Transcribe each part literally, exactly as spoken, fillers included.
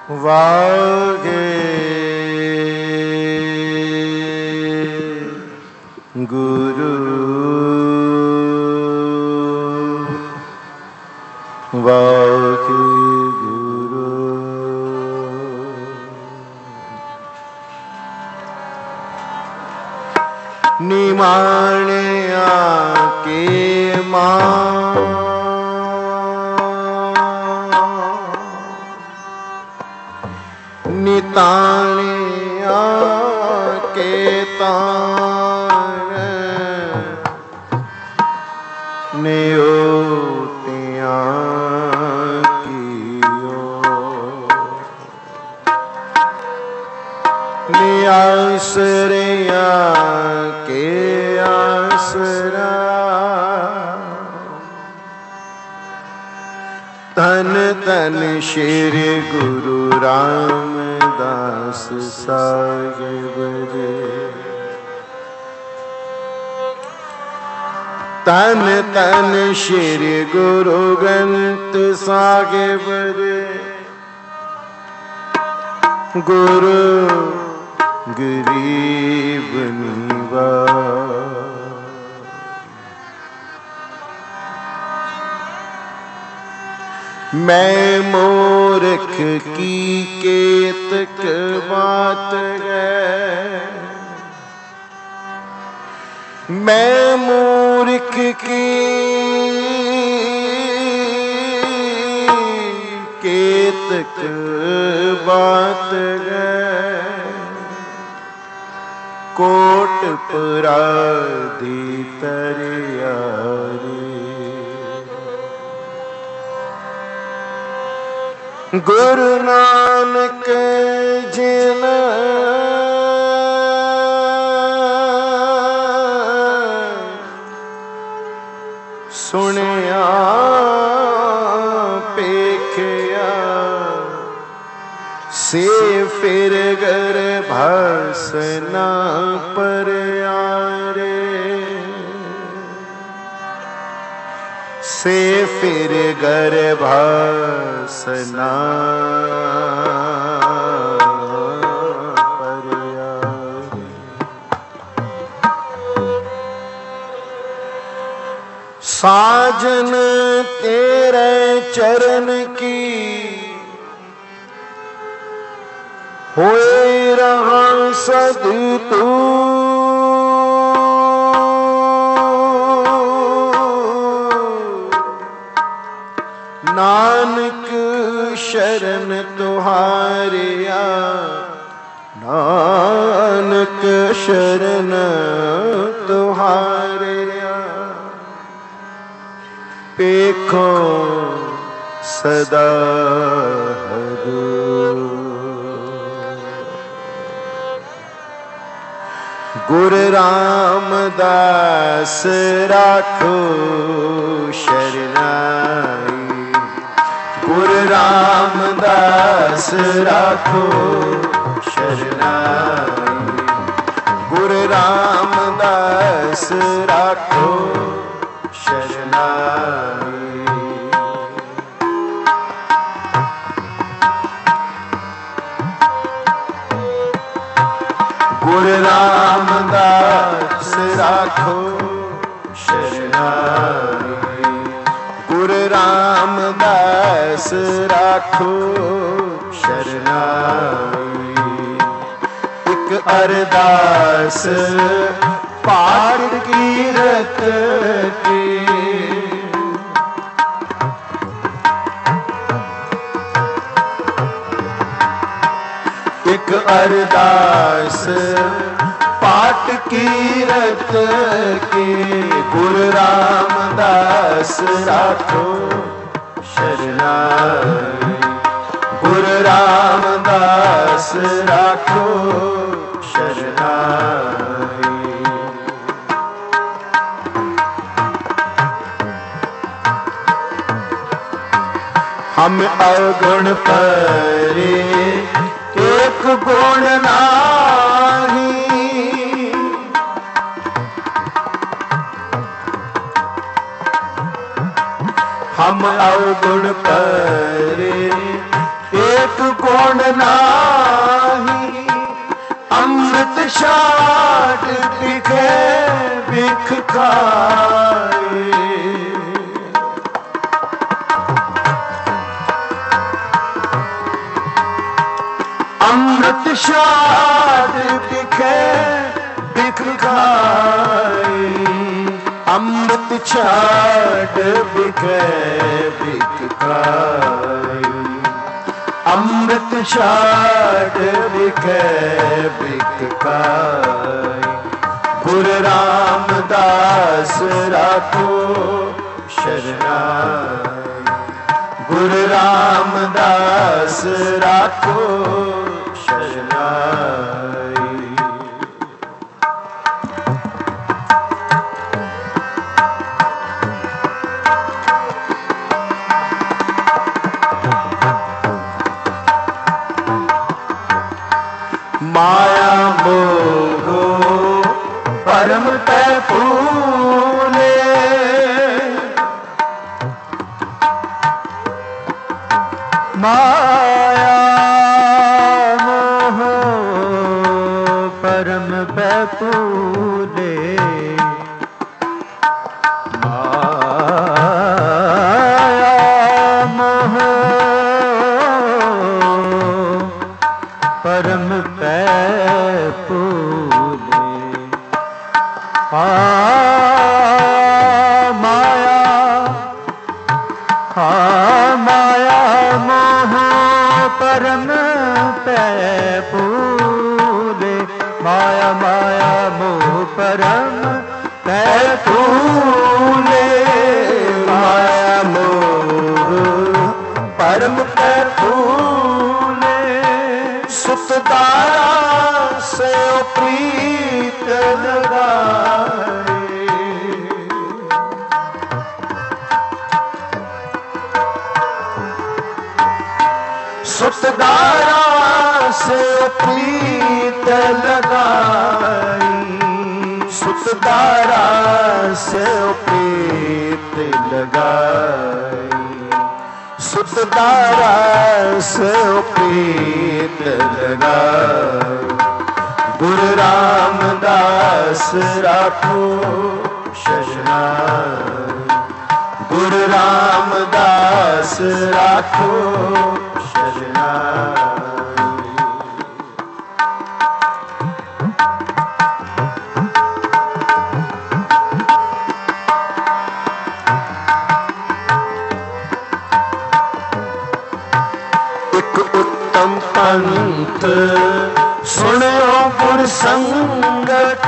वागे गुरु वागे गुरु निमाने आके मां निताने आके तार नियोतियां कियो नियासरिया के आसरा तन तन श्री गुरु रामदास साहिब जी तन तन श्री गुरु ग्रंथ साहिब जी गुरु गरीब निवाज मैं मूर्ख की केतक बात है मैं मूर्ख की केतक बात है कोट पराधी तरियारी गुरु नानक जिन सुनिया पेखिया से फिर गर भासना पर आरे से फिर गर भासना पर आरे साजन तेरे चरण की होए रहा सद तू नानक शरण तुहारिया नानक शरण तुहारिया पेखो सदा हरु गुरु रामदास राखो शरणाई गुरु रामदास राखो शरणाई गुरु रामदास राखो शरणाई गुरु रामदास राखो शरणाई गुरु रामदास राखो शरणाई एक अरदास पाठ कीरत की एक अरदास पाठ कीरत के गुरु रामदास राखो शरणाई गुरु रामदास राखो शरणाई हम अवगुण परे एक गुण नाही हम अवगुण परे एक एक गुण नाही, अमृत छाट बिखे बिख खाए। अमृत छाट बिखे बिख खाए, अमृत छाट बिखे बिख खाए, अमृत छाट बिखे बिख खाए। गुरु रामदास राखो शरणाई, गुरु रामदास राखो शरणाई। माया मोह परम तै फूले, माया मोह परम तै फूले, माया मोह परम पै फूले। आ माया आ माया मोह परम पै फूले, माया माया मोह परम पै फूले, माया मोह परम पै फूले। सुतदारा से प्रीत लगाए, सुतदारा से प्रीत लगाई, सुतदारा से प्रीत लगाई, सुतदारा से प्रीत लगाई। गुरु रामदास राखो शरणाई, गुरु रामदास राखो शरणाई। एक उत्तम पंथ सुनो गुर संगत,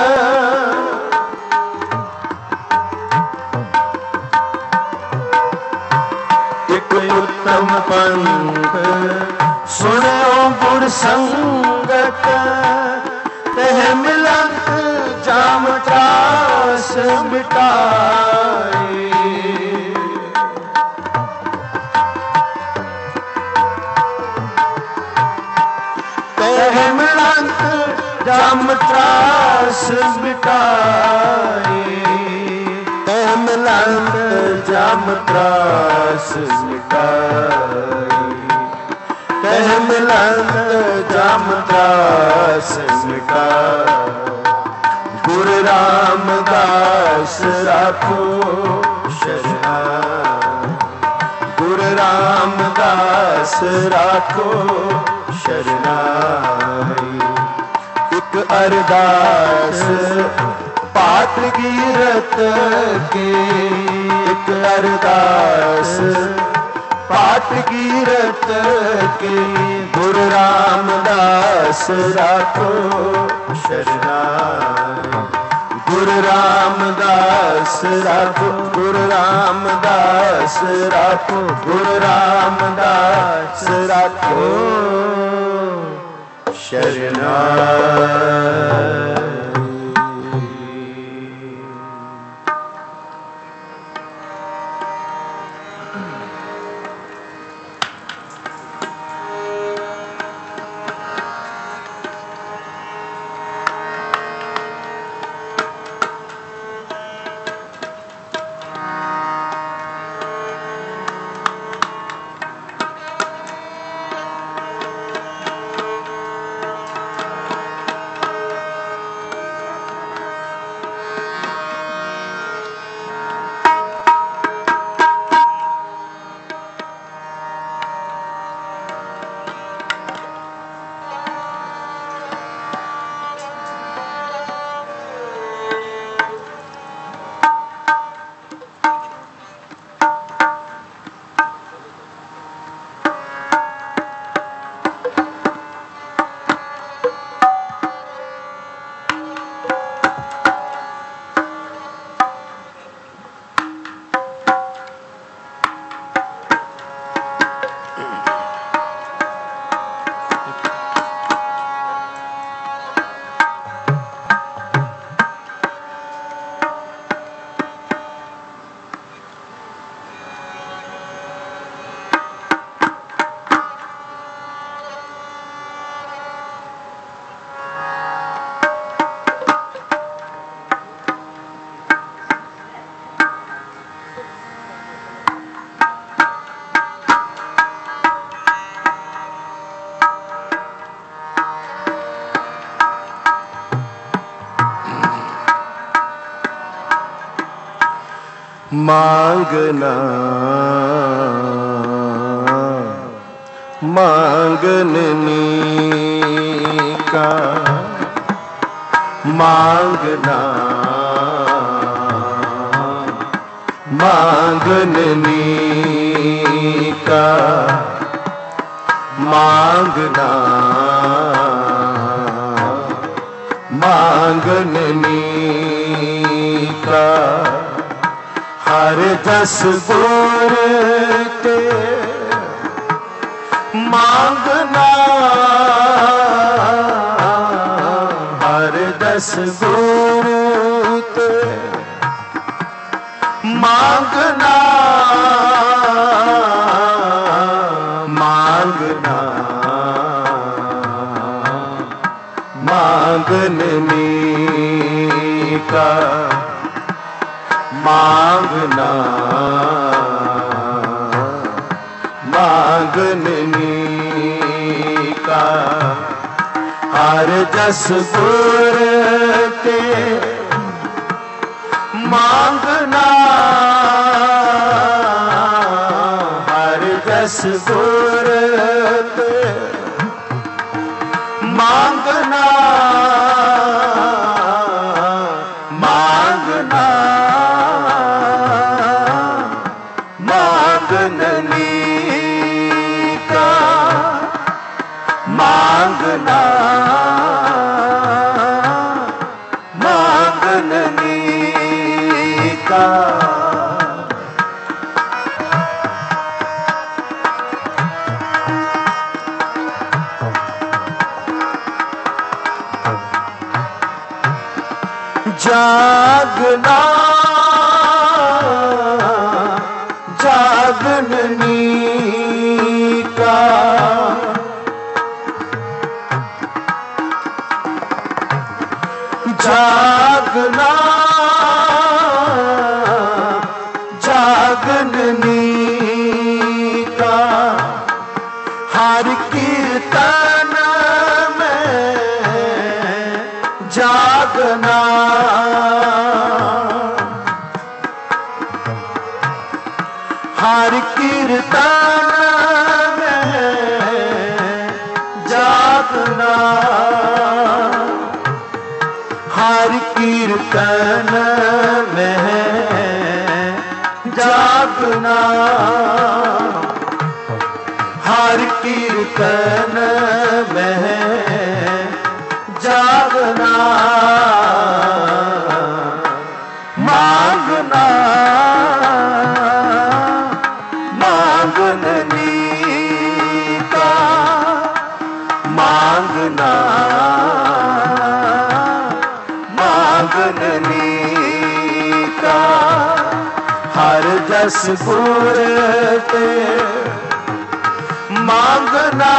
एक उत्तम पंथ सुनो गुर संगत। तह मिलत जाम त्रास मिटाए, तह मिलत जाम त्रास मिटाए, तह मिलत जाम त्रास मिटाए, तह मिलत जाम त्रास मिटाए। गुरु रामदास राखो शरणाई, गुरु रामदास राखो शरणाई। एक अरदास पाठ कीरत के, एक अरदास पाठ कीरत के। गुरु रामदास राखो शरणाई, गुरु रामदास राखो, गुरु रामदास राखो, गुरु रामदास राखो शरणाई। मांगना मांगने का मांगना मांगने का मांगना मांगने का हर दस गुर ते मांगना हर दस गुर ते मांगना मांगना मांगने का मांगना मांगने का हर दस गुर ते मांगना हर दस गुर ते मांगना मांगना मांगने का मांगना मांगने का जागना जागने का जागना जागने का हर कीर्तन में जागना हर कीर्तन में जागना हर कीर्तन में जागना हर कीर्तन में जागना मांगना मांगने का मांगना मांगने का हर दस गुर ते मांगना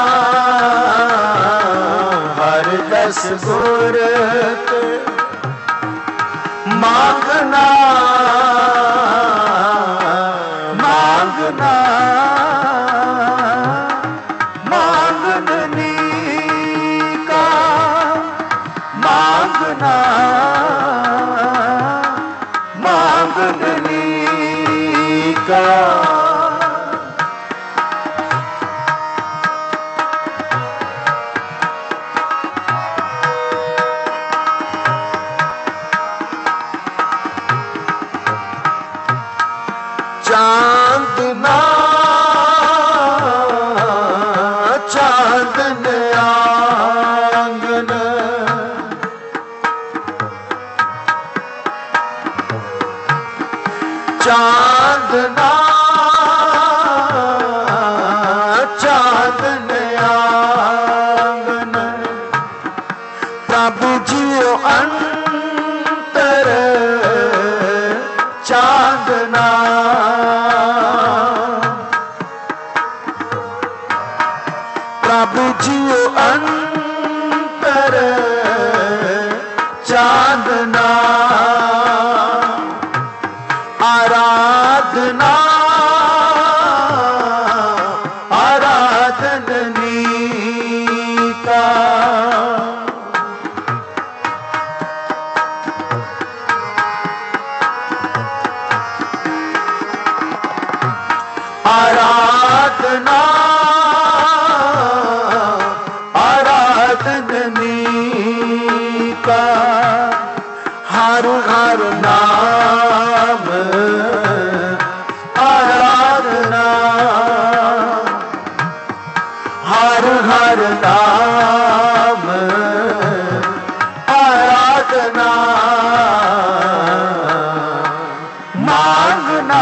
हर दस गुर ते मांगना मांगना मांगने का मांगना मांगने का चांदना चांदन आंगन चांदना चांदन आंगन प्रभु जियो अंतर चांदना प्रभु जियो अंतर चांदना आराधना आराधनी का हर हर नाम आराधना मांगना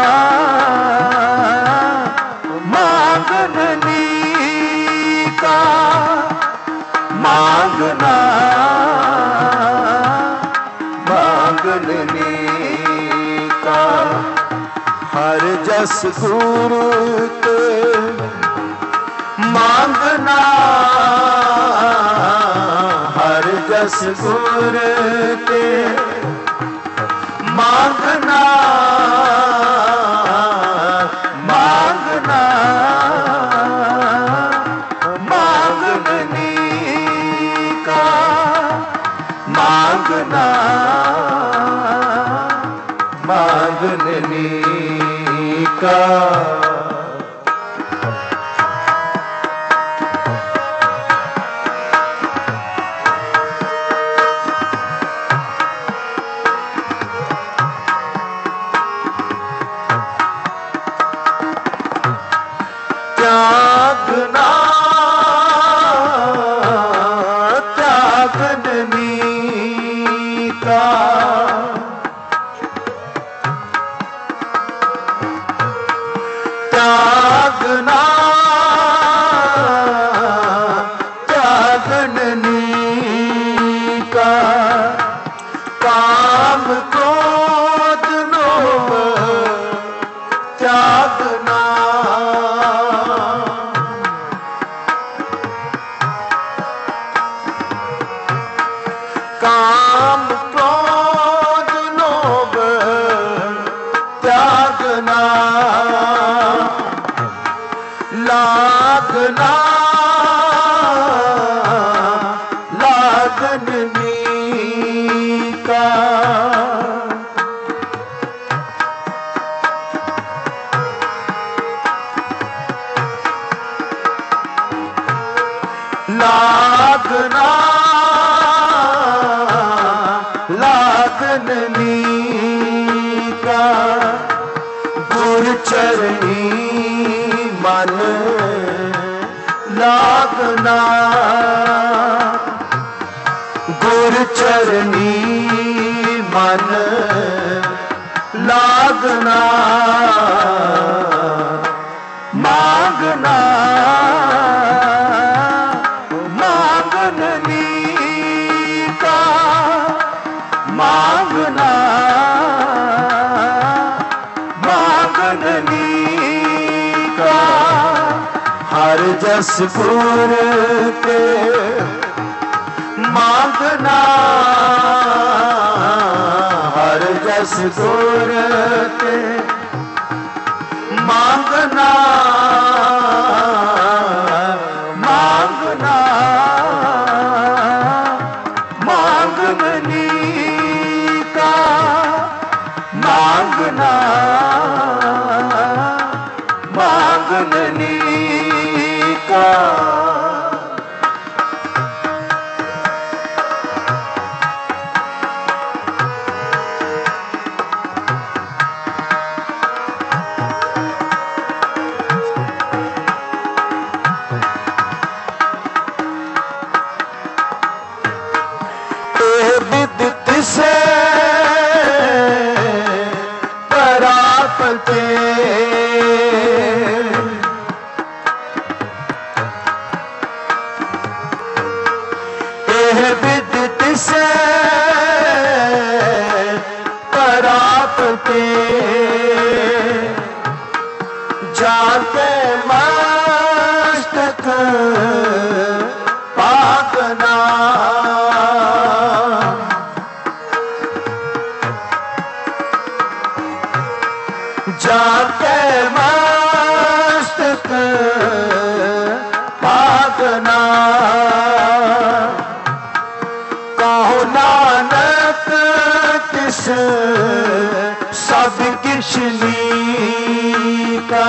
मांगनी का मांगना मांगनी का हर जस गुरु ते मांगना हर जस गुरु ते मांगना मांगना मांगनी का मांगना मांगनी का त्यागना त्यागनी का त्यागना त्यागनी का काम क्रोध लोभ त्यागना काम क्रोध लोभ त्यागना लागना लागनी का लागना लागनी का गुर चरणी मन लागना गुर चरणी मन लागना मांगना मांगनी का मांगना मांगनी का हर जस गुर के मांगना हर जस गुर के मांगना मांगना मांगनी का मांगना मांगनी का विदित से परापते विदित से परापते जाके मस्तक पागना जाके मस्तक पागना कहो नानक किस सब किशनी का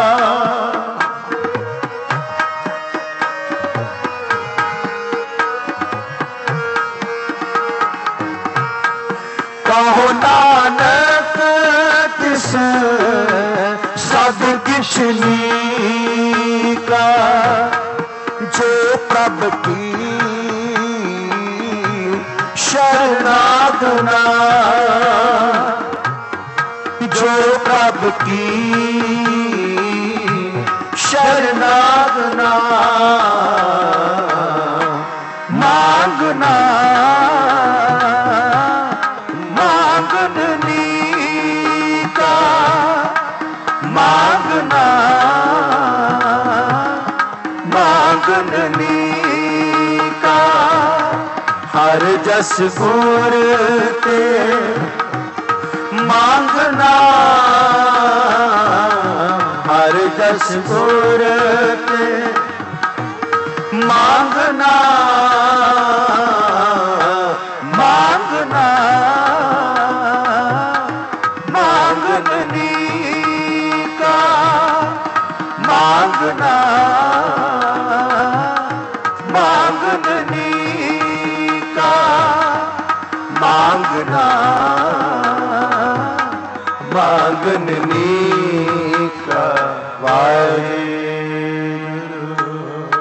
कहो नानक किस सब किशनी का प्रभ की शरणागना, जो प्रभ की शरणागना, मांगना मांगनी का, मांगना मांगनी का, हर जस गुर ते मांगना, हर जस गुर ते मांगना, मांगना मांगनी का, मांगना मांगनी का, मांगना मांगनी का। वाहेगुरु।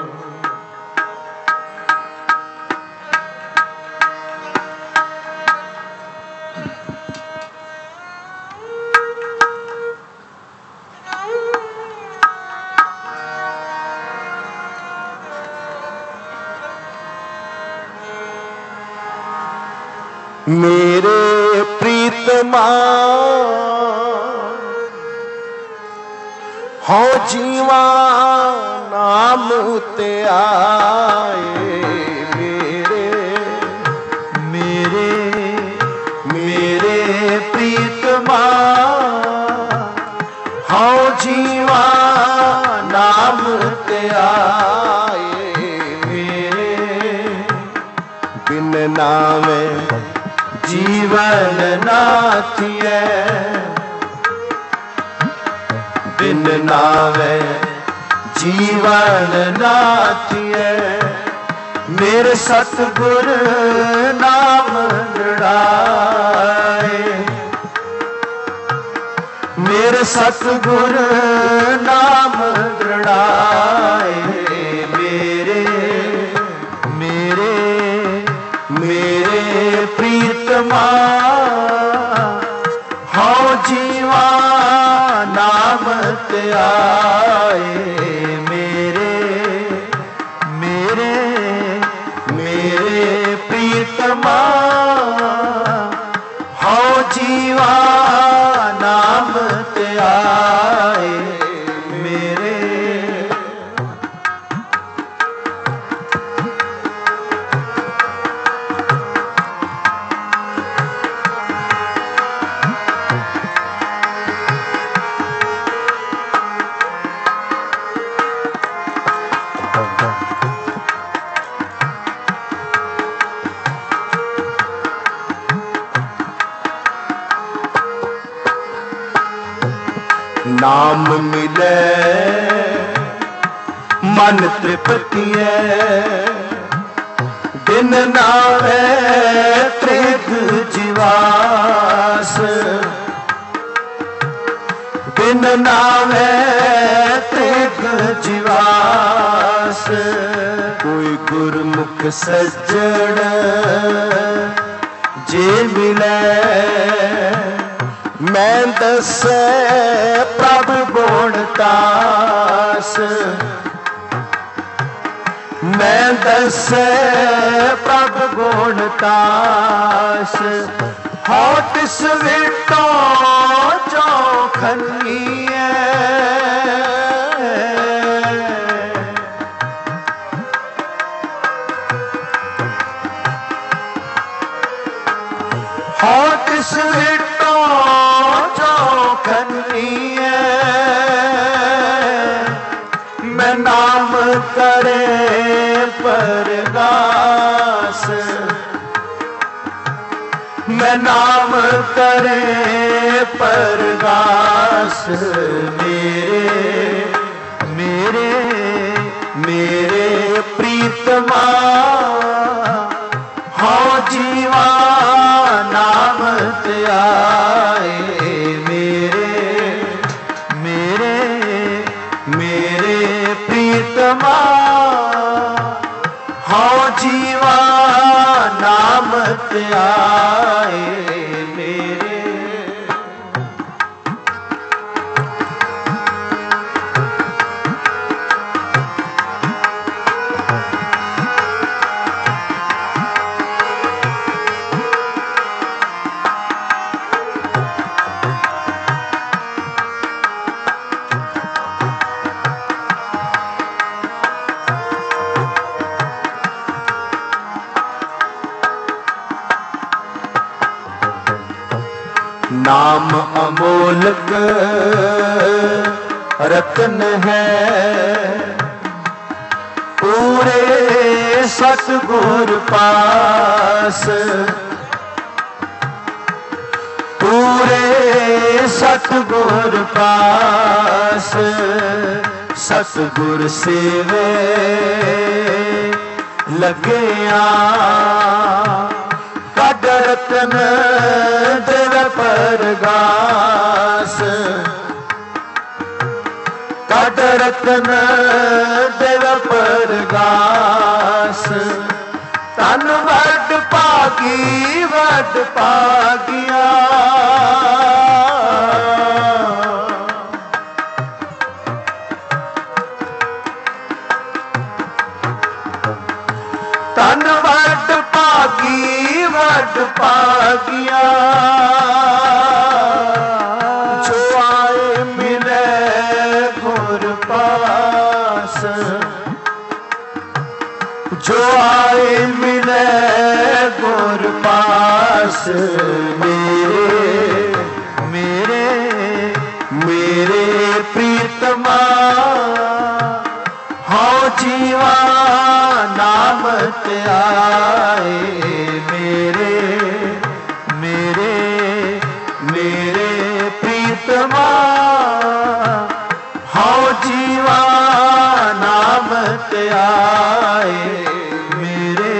मेरे प्रीतमा हो जीवा नाम ते आए, मेरे मेरे मेरे प्रीतमा हो जीवा नाम ते आए, मेरे बिन नावे जीवन नाथिए, बिन नावे जीवन नाथिए, मेरे सतगुर नाम दृढ़ाए, मेरे सतगुर नाम दृढ़ाए, मेरे मेरे मेरे प्रीतमा हो जीवा नाम ते आए, मेरे मेरे मेरे प्रीतमा हो जीवा नाम ते आए, मेरे नाम मिले मन तृप्तिए, दिन नावे त्रिग जीवास, दिन नावे त्रिग जीवास, कोई गुरमुख सज्जन जे मिले, मैं दसे प्रभ गुण तास, मैं दसे प्रभ गुण तास, हो तिस विटो जो खन्नीए, हो तिस विटो जो खन्नीए, मैं नाम करे परगास, मैं नाम करे परगास, मेरे मेरे मेरे प्रीतमा हो जीवा नाम ते आए, मेरे मेरे मेरे प्रीतमा जीवा नाम त्याए मेरे। नाम अमोलक रतन है, पूरे सतगुर पास, पूरे सतगुर पास। सतगुर सेवे लगिया, कड रतन दिल परगास, कड रतन दिल परगास। तन वड भागी वड भागिया, तन वड भागी वड भागिया। जो आए मिले गुर पास, जो आए मिले गुर पास। मेरे मेरे मेरे प्रीतमा हाँ जीवा नाम त्याए मेरे। मेरे मेरे प्रीतमा हाँ जीवा नाम त्याए मेरे।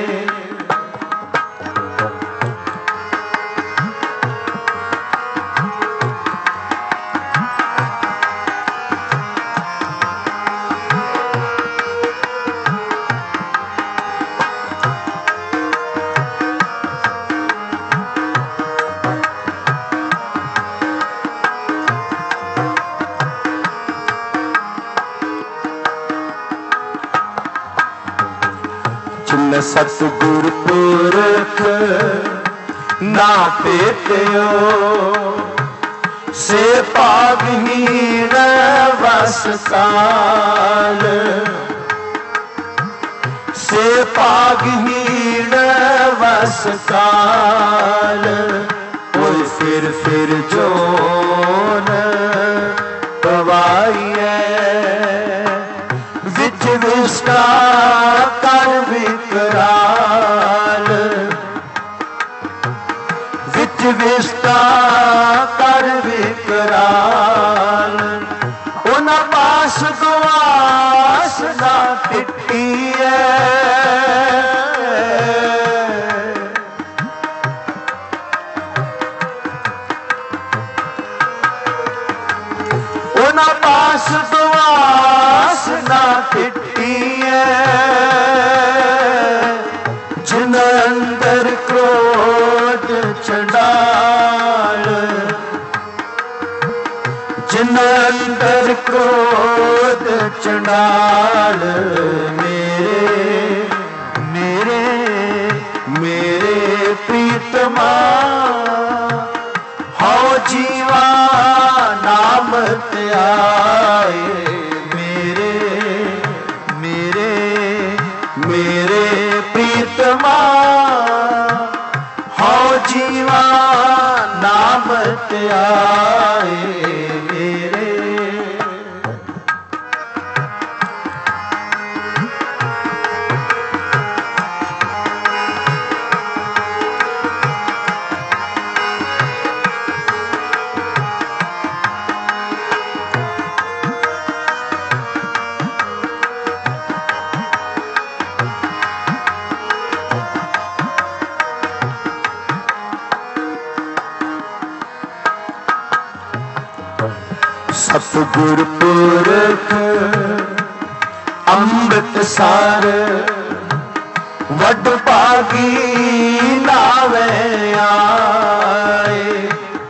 जिन सतगुर पुरख ना पेटयो, से भागहीन वस काल, से भागहीन वस काल। कोई फिर फिर जोन पवाइए, विच विस्टा कर विकराल, विच विस्टा कर विकराल। उन पास गवास ना टिट्टी उन पास गवास ना टिट्टी जिन अंदर क्रोध चंडाल, जिन अंदर क्रोध चंडाल। मेरे मेरे मेरे प्रीतमा हाँ जीवा नाम त्याए मेरे। मेरे मेरे प्रीतमा हाँ जीवा नाम त्याए मेरे। सतगुर पुरख अमृतसर वड भागी नावे आए,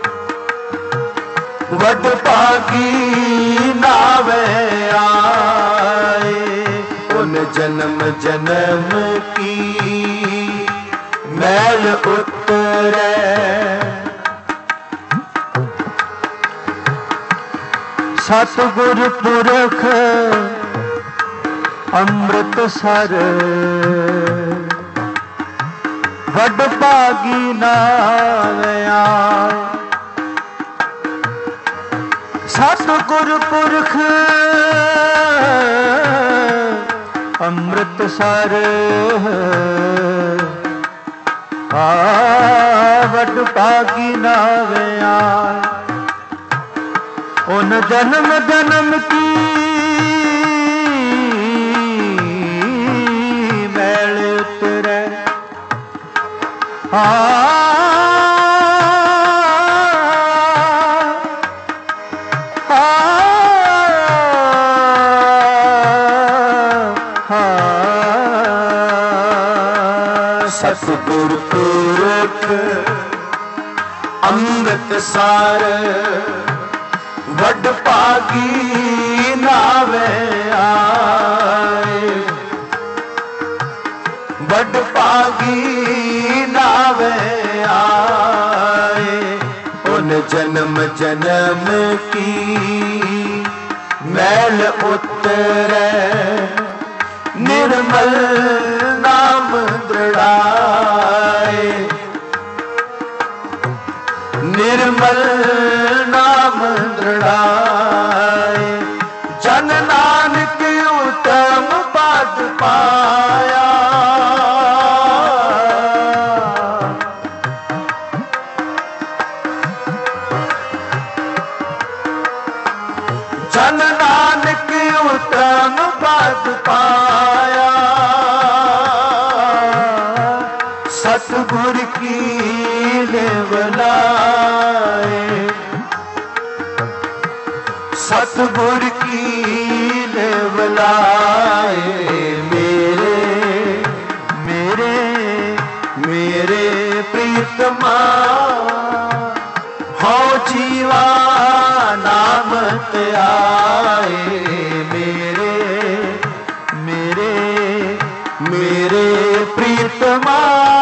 वड भागी नावे आए। उन जन्म जन्म की मैल उतरे, सतगुर पुरख अमृतसर, वड भागी नावे आए। सतगुर पुरख अमृतसर, आ वड भागी नावे आए। उन जन्म जन्म की मैल उतरे, आ सतगुर पुरख अमृतसर, वड भागी नावे आए, वड भागी नावे आए। उन जन्म जन्म की मैल उतरे, निर्मल नाम दृढ़ाए, निर्मल नाम दृढ़ाए। जन नानक उत्तम पद पाया, जन नानक उत्तम पद पाया। सतगुर की लेवलाए, सतगुर की लेवलाए। मेरे मेरे मेरे प्रीतमा, हो जीवा नाम ते आए। मेरे मेरे मेरे प्रीतमा,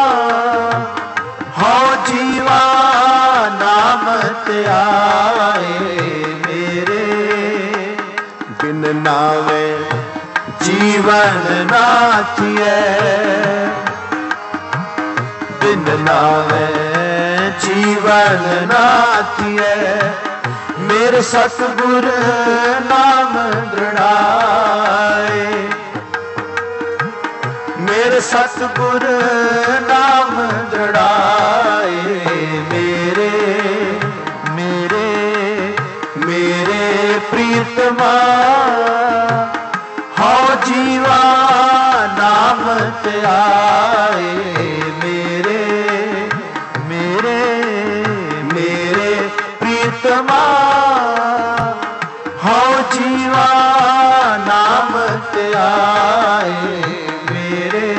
हो जीवा नाम ते आए। मेरे बिन नावे जीवन नाथिए, बिन नावे जीवन नाथिए। मेरे सतगुर नाम दृढ़ाए, मेरे सतगुर नाम दृढ़ाए। मेरे मेरे मेरे प्रीतमा, हो जीवा नाम ते आए। मेरे मेरे मेरे प्रीतमा, हो जीवा नाम ते आए। मेरे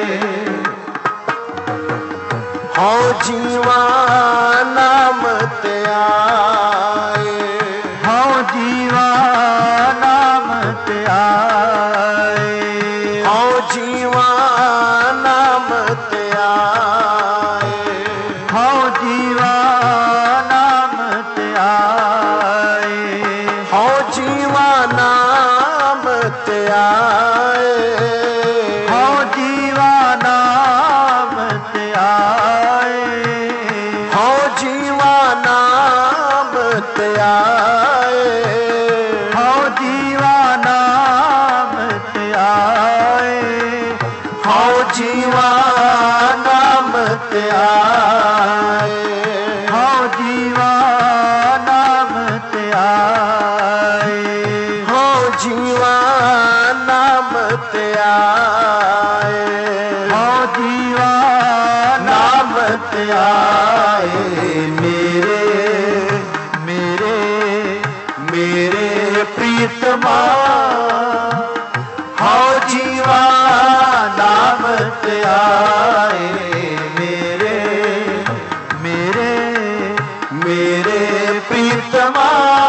हो जीवा नाम ते आए, हो जीवा नाम ते आए, हो जीवा नाम ते आए, हो जीवा नाम ते आए, हो जीवा नाम ते आए, हो जीवा नाम ते आए, हो जीवा नाम ते आए, हो जीवा नाम ते आए, हो जीवा नाम ते आए, हो जीवा नाम ते आए, हो जीवा नाम ते आए, हो जीवा नाम ते आए। मेरे मेरे मेरे प्रीतमा, हो जीवा नाम आए मेरे मेरे मेरे प्रीतमा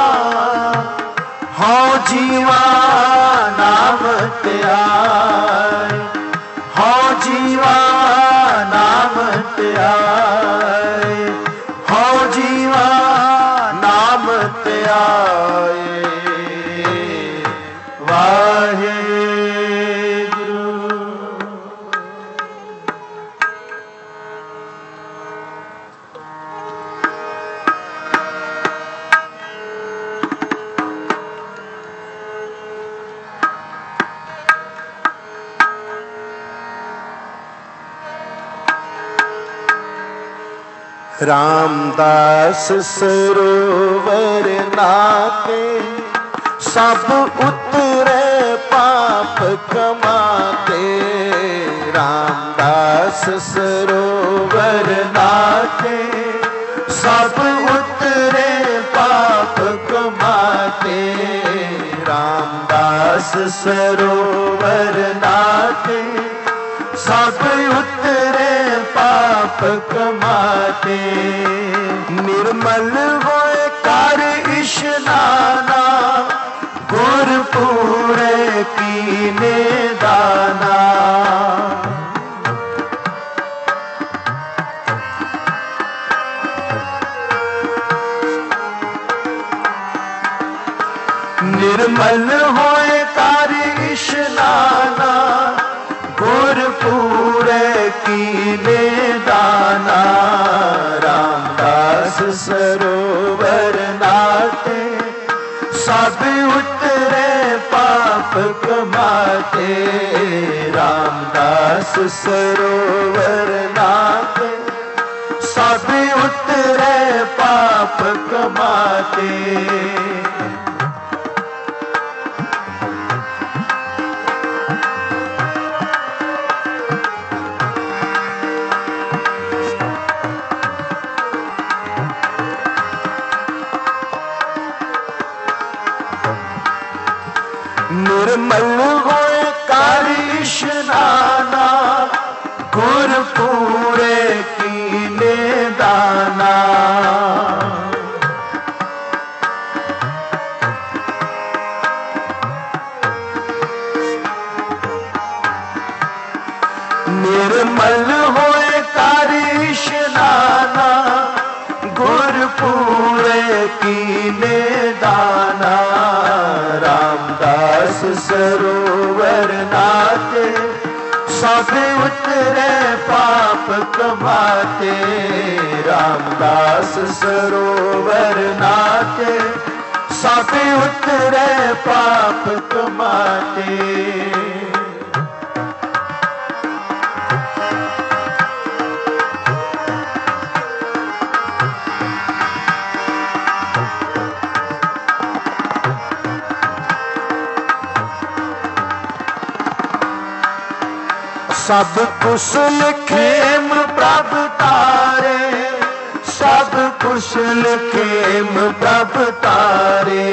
हो जीवा नाम ते आए हो जीवा नाम ते आए हो जीवा नाम ते आए वाहे रामदास सरोवर नाते सब उतरे पाप कमाते रामदास सरोवर नाते सब उतरे पाप कमाते रामदास सरोवर नाते सब उतरे पाप कमाते निर्मल होए कर इशनाना गुरपुरे कीने दाना निर्मल होए कर इशनाना गुरपुरे कीने दाना रामदास सरोवर नाते सब उतरे पाप कमाते रामदास सरोवर नाते सब उतरे पाप कमाते निर्मल होए कर इशनाना गुरपुरे कीने दाना निर्मल होए कर इशनाना गुरपुरे कीने दाना रामदास सरोवर नाते सब उतरे पाप कमाते रामदास सरोवर नाते सब उतरे पाप कमाते सब कुशल खेम प्रभ तारे सब कुशल खेम प्रभ तारे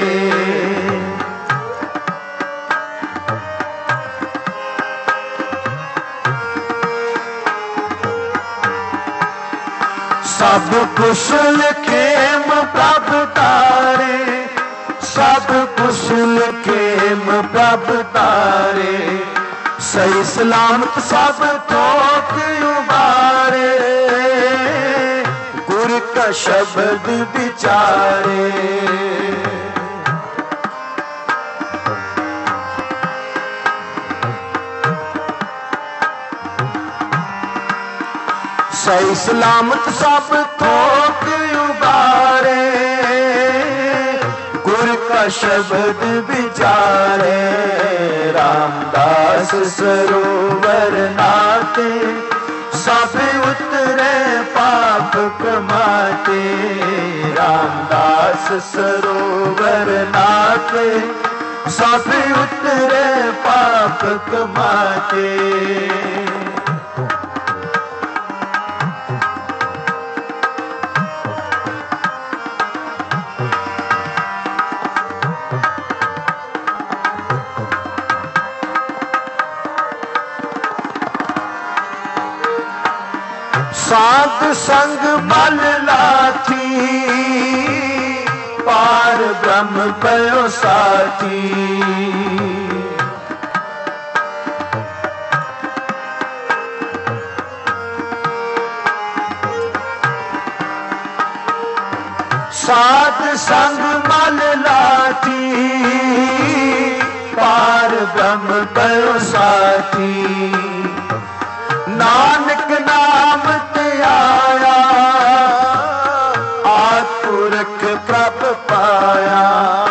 सब कुशल खेम प्रभ तारे सब कुशल खेम प्रभ तारे सही सलामत सब ठोक उबारे गुर का शब्द विचारे सही सलामत सब ठोक उबारे गुर का शब्द विचारे रामदास सरोवर नाते सब उतरे पाप कमाते रामदास सरोवर नाते सब उतरे पाप कमाते साध संग मल लाथी, पार ब्रह्म पयो साथी। साध संग मल लाथी, पार ब्रह्म पयो साथी। नानक नाम ते आया, आत्पुरख प्रभ पाया।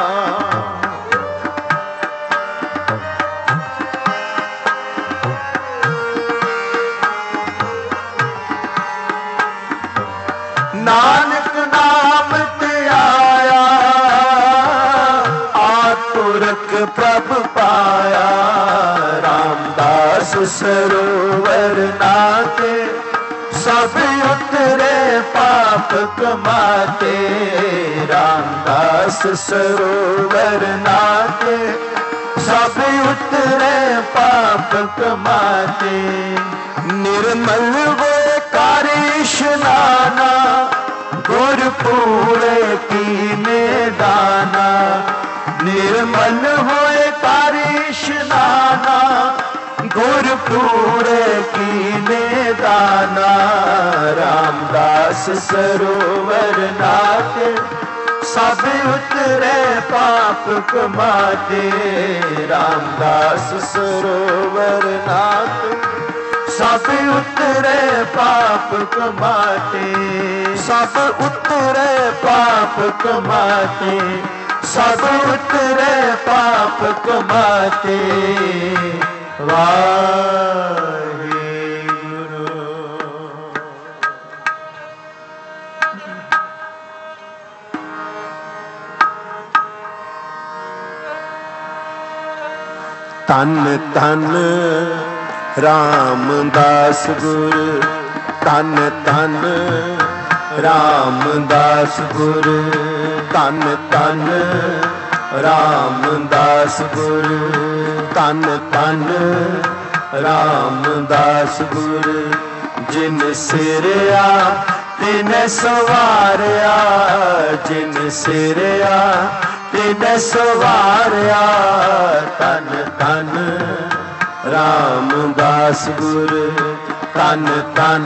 नानक नाम ते आया, आत्पुरख प्रभ पाया। रामदास सरोवर नाते, सब उतरे पाप कमाते। रामदास सरोवर नाते, सब उतरे पाप कमाते। निर्मल वो कार्य स्नाना, गुर पूरे कीने दाना। निर्मल होए कार्य स्नाना, गुर पूरे कीने दाना। रामदास सरोवर नाते, सब उतरे पाप कमाते। रामदास सरोवर नाते, सब उतरे पाप कमाते। सब उतरे पाप कमाते, सब उतरे पाप कमाते। वाहेगुरु। तन तन रामदास गुर, तन तन रामदास गुर। तन तन रामदास गुर, तन तन रामदास गुर। जिन सिरया तिन सवारया, जिन सिरया तिन सवारया। तन तन रामदास गुर, तन तन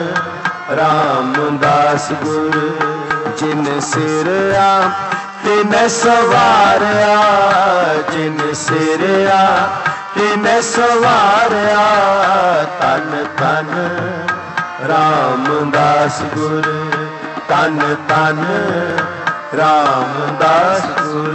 रामदास गुर। जिन सिरया तिन सवारया, जिन सिरया तिन सवारया। तन तन रामदास गुर, तन तन रामदास गुर।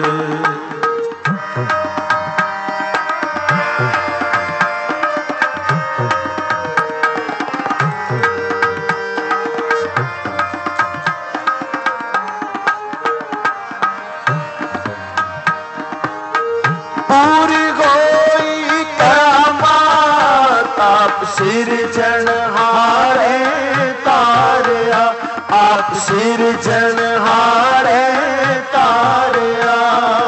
सिरजनहारे तारया, आप सिरजनहारे तारया।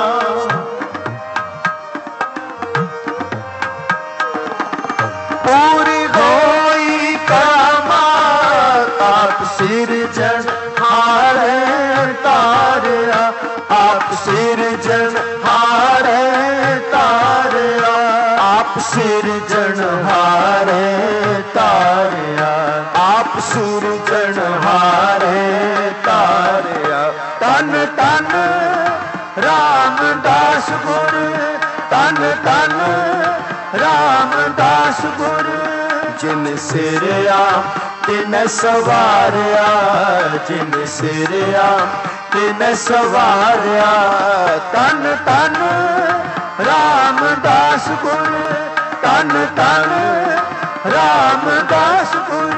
पूरी होई करामात, आप सिरजनहारे तारया। आप सिरजनहारे तारया, आप सिरजनहारे तारया। आप सिरजनहारे तारया। तन तन रामदास गुर, तन तन रामदास गुर। जिन सिरया तिन सवारया, जिन सिरया तिन सवारया। तन तन रामदास गुर, तन तन रामदास गुर।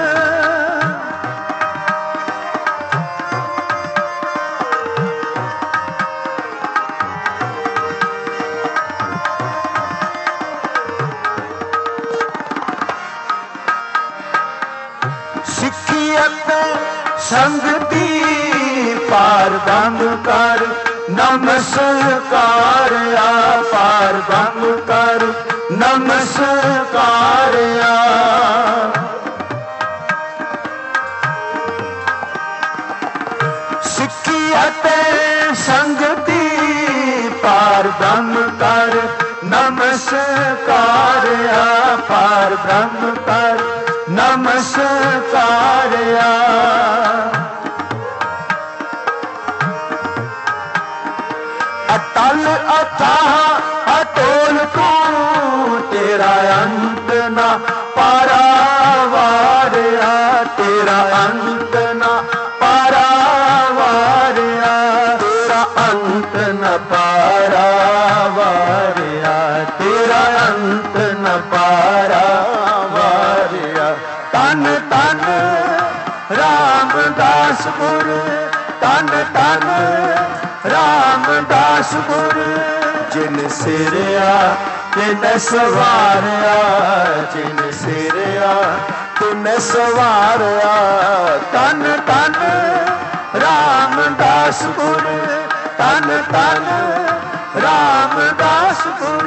सिखियत संगति पार ब्रह्म कर, नमस्कार आ पार ब्रह्म कर, नमस्कार आ। ਨਮਸਕਾਰਿਆ ਪਾਰ ਬ੍ਰਹਮ ਕਰ ਨਮਸਕਾਰਿਆ। ਅਟਲ ਅਥਾਹ ਅਟੋਲ ਤੂੰ ਤੇਰਾ ਅੰਤ ਨਾ ਪਾਰਾਵਾਰਿਆ ਤੇਰਾ ਅੰਤ ਨਾ ਪਾਰਾਵਾਰਿਆ ਤੇਰਾ ਅੰਤ ਨਾ ਪਾਰਾਵਾਰਿਆ ਤੇਰਾ ਅੰਤ ਨਾ ਪਾਰਾਵਾਰਿਆ। ਤਨ ਤਨ ਰਾਮਦਾਸ ਗੁਰ ਤਨ ਤਨ ਰਾਮਦਾਸ ਗੁਰ ਜਿਨ ਸਿਰਿਆ ਤਿਨ ਸਵਾਰਿਆ ਜਿਨ ਸਿਰਿਆ ਤਿਨ ਸਵਾਰਿਆ। ਤਨ ਤਨ ਰਾਮਦਾਸ ਗੁਰ ਤਨ ਤਨ ਰਾਮਦਾਸ ਗੁਰ।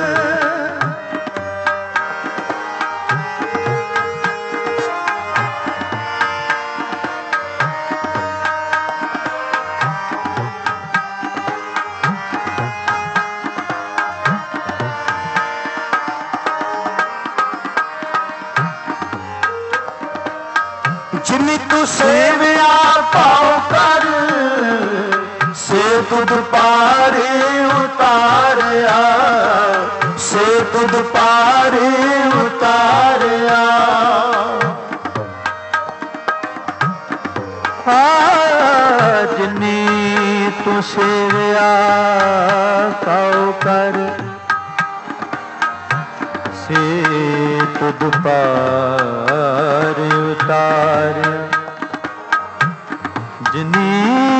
ਜਿਨੀ ਤੂੰ ਸੇਵਿਆ ਪਾਉ ਕਰ ਸੇ ਤੁਧ ਪਾਰੇ ਉਤਾਰਿਆ ਸੇ ਤੁਧ ਪਾਰੇ ਉਤਾਰਿਆ। ਆ ਜਿਨੀ ਤੂੰ ਸੇਵਿਆ ਪਾਉ ਕਰ ਸੇ ਤੁਧ ਪਾਰੇ ਉਤਾਰਿਆ। ਜਿਨੀ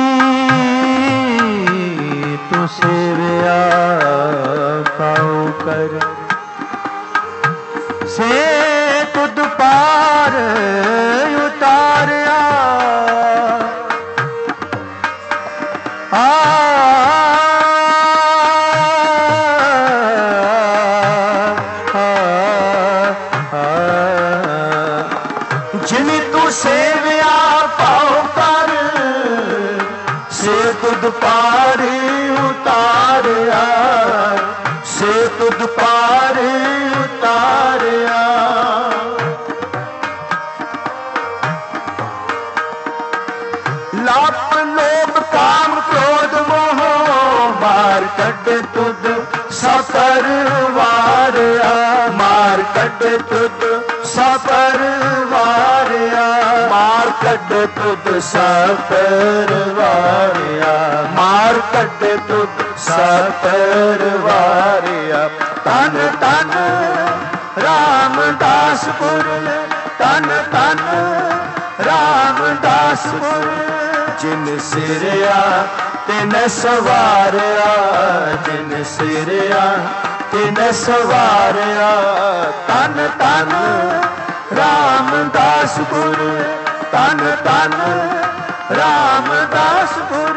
ਤੂੰ ਸੇਵਿਆ ਪਾਉ ਕਰ ਸੇ ਤੁਧ ਪਾਰ ਉਤਾਰਿਆ। ਆ ਜਿਨੀ ਤੂੰ ਸੇਵਿਆ ਪਾਉ ਕਰ ਸੇ ਤੁਧ ਪਾਰੇ ਉਤਾਰਿਆ ਸੇ ਤੁਧ ਪਾਰੇ ਉਤਾਰਿਆ। ਲਾਪ ਲੋਭ ਕਾਮ ਕ੍ਰੋਧ ਮੋਹ ਮਾਰ ਕੱਢ ਤੁਧ ਸਫਰ ਵਾਰਿਆ ਮਾਰ ਕੱਢ ਤੁਧ ਸਫਰ ਵਾਰਿਆ ਮਾਰ ਕੱਢ ਤੁਧ ਸਫਰ ਵਾਰਿਆ ਮਾਰ ਕੱਢ ਤੁਧ ਸਫਰ ਵਾਰਿਆ। ਤਨ ਤਨ ਰਾਮਦਾਸ ਗੁਰ ਤਨ ਤਨ ਰਾਮਦਾਸ ਗੁਰ ਜਿਨ ਸਿਰਿਆ ਤਿਨ ਸਵਾਰਿਆ ਜਿਨ ਸਿਰਿਆ ਤਿਨ ਸਵਾਰਿਆ। ਤਨ ਤਨ ਰਾਮਦਾਸ ਗੁਰ ਤਨ ਤਨ ਰਾਮਦਾਸ ਗੁਰ।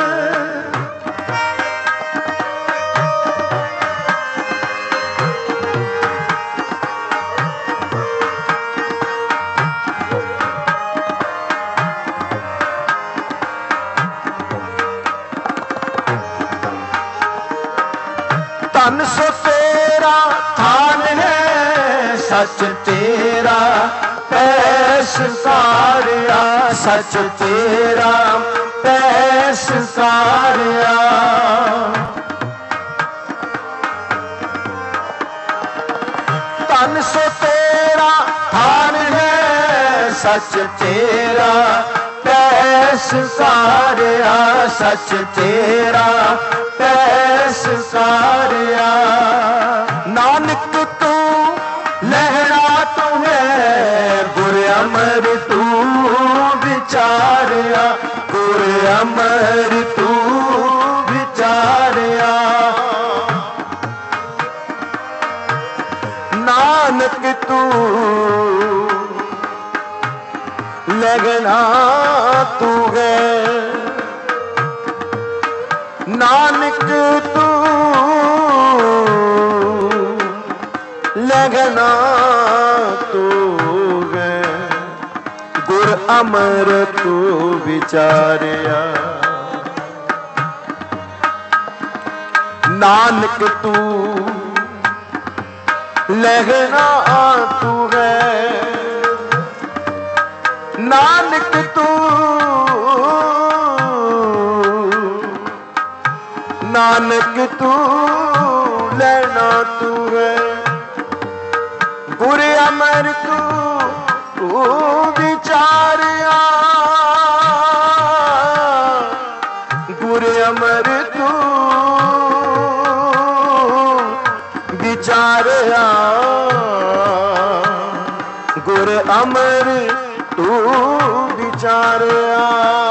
ਧਨ ਸੋ ਤੇਰਾ ਥਾਨ ਹੈ ਸੱਚ ਤੇਰਾ ਪੈਸ ਸਾਰਿਆ ਸੱਚ ਤੇਰਾ ਪੈਸ ਸਾਰਿਆ। ਧਨ ਸੋ ਤੇਰਾ ਥਾਨ ਹੈ ਸੱਚ ਤੇਰਾ ਪੈਸ ਸਾਰਿਆ ਸੱਚ ਤੇਰਾ ਪੈਸ ਸਾਰਿਆ। ਨਾਨਕ ਤੂੰ ਲਹਿਰਾ ਤੂੰ ਹੈ ਗੁਰ ਅਮਰ ਤੂੰ ਵਿਚਾਰਿਆ ਗੁਰ ਅਮਰ ਤੂੰ ਵਿਚਾਰਿਆ। ਨਾਨਕ ਤੂੰ ਲਗਨਾ ਤੂੰ ਹੈ ਨਾਨਕ ਤੂੰ ਲਗਨਾ ਤੂੰ ਹੈ ਗੁਰ ਅਮਰ ਤੂੰ ਵਿਚਾਰਿਆ। ਨਾਨਕ ਤੂੰ लहना तू है। नानक तू नानक तू लहना तू है। गुर अमर तू तू विचारिया। गुर अमर तू विचारिया। गुर अमर तू विचारिया।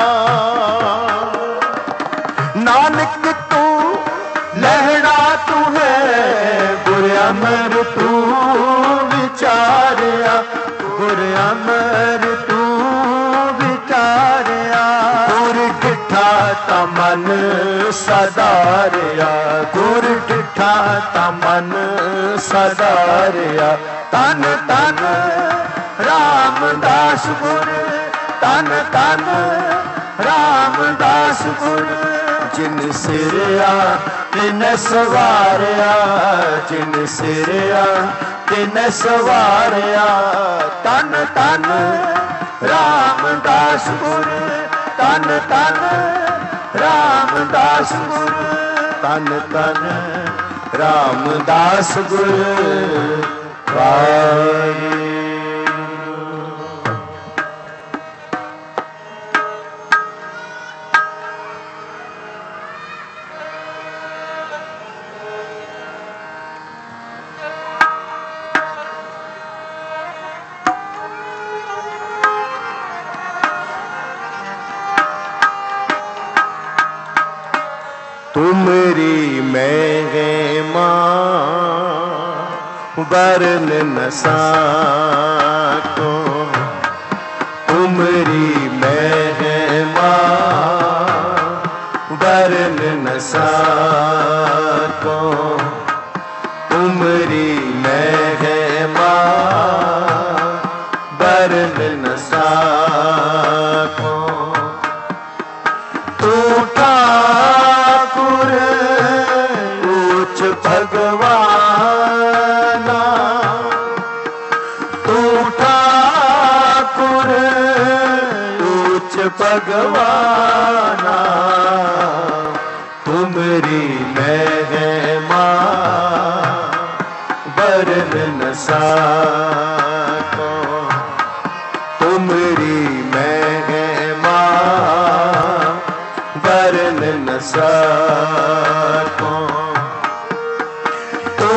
नानक तू लहरा तू है। गुर अमर तू विचारिया। गुर अमर तू विचारिया। गुर डिठा ता मन सदारिया। गुर डिठा ता मन सदारिया। तन तन रामदास गुर। तन तन रामदास गुर। जिन सिरिया तिन सवारिया। जिन सिरिया तिन सवारिया। तन तन रामदास गुर। तन तन रामदास गुर। तन तन रामदास गुर। वाहे तुमरी महिमा वर्णन न साको। तुमरी महिमा वर्णन न साको। तुमरी महिमा वर्णन न साको। तू ठाकुर ऊंच भगवाना। तू ठाकुर ऊंच भगवाना। तुमरी महिमा वर्णन न साको। तुमरी महिमा वर्णन न साको। तू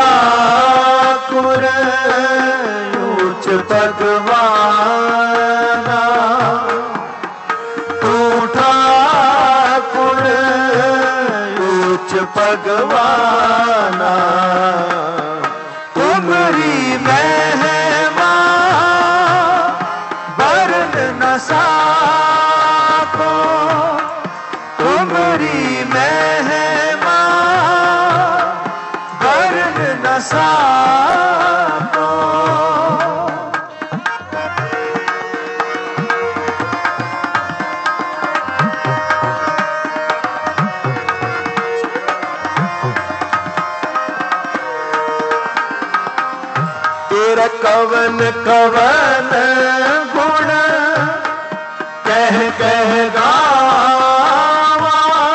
ठाकुर ऊंच भगवाना। तू ठाकुर ऊंच भगवाना। तुमरी महिमा वर्णन न साको। तुमरी महिमा वर्णन न साको। तेरा कवन कवन गुण कह कह गावा।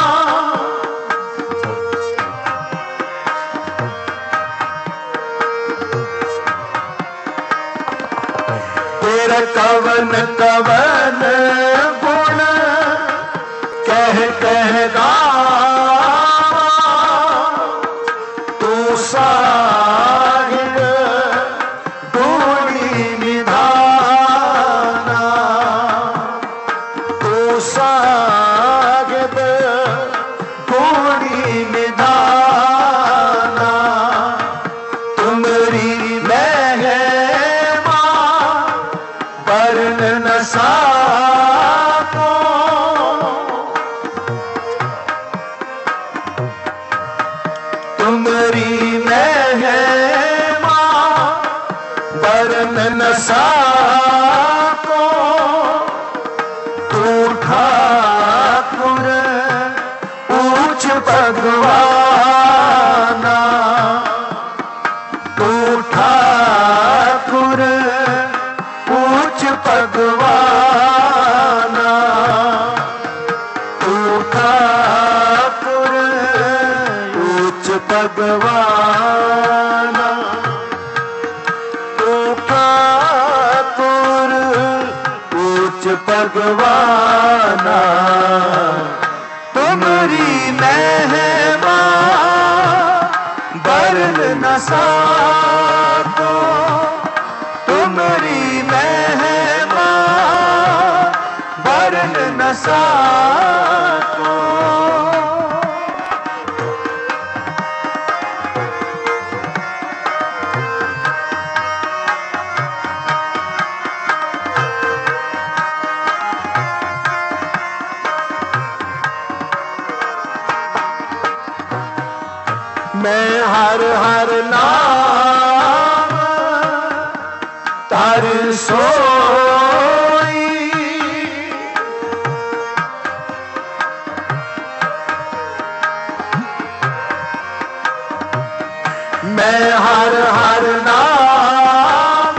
तेरा कवन कवन गुण कह कह गावा। तू साहिर गुणी निधाना। तू साहिब गुणी निधाना। तुमरी महिमा वर्णन न साको। तुमरी महिमा वर्णन न साको। तू ठाकुर ऊंच भगवाना। तू भगवाना तुमरी महिमा वर्ण न सको, तुमरी महिमा वर्ण न सको। मैं हर हर नाम तर सोई, मैं हर हर नाम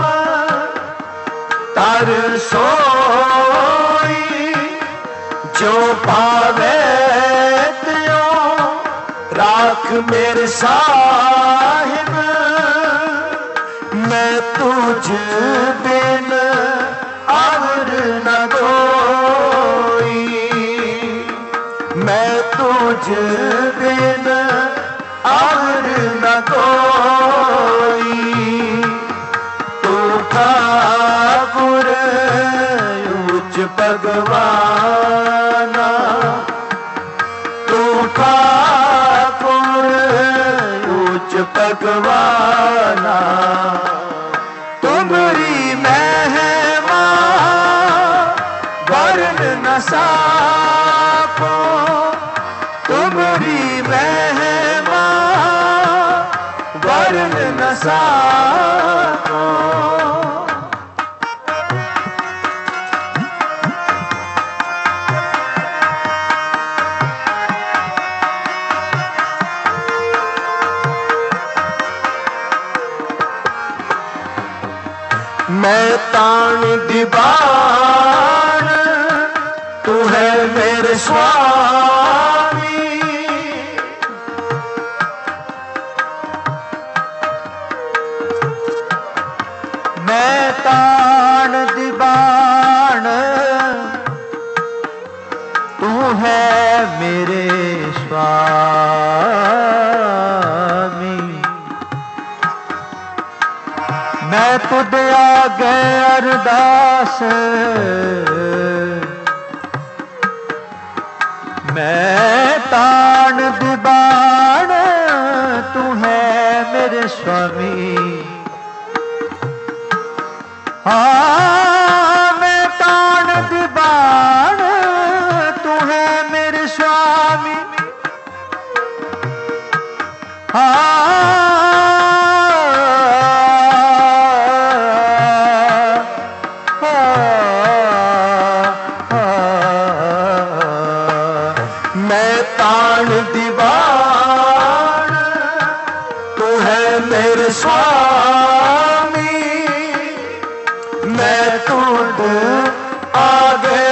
तर सोई, जो पावे राख मेरे साहिब, मैं तुझ बिन और न कोई, मैं तुझ बिन और न कोई। तू ठाकुर उच्च भगवाना, तू भगवाना तुमरी महिमा वर्ण न सको, तुमरी महिमा वर्ण न सको। मैं तान दीवान तू है मेरे स्वामी, मैं तान दीवान तू है मेरे स्वामी। मैं तुझ आगे अरदास, मैं तान दीवान तू है मेरे स्वामी। हाँ मैं तान दीवान तू है मेरे स्वामी। हाँ मैं तान दीवान तू है मेरे स्वामी, मैं तुझ आगे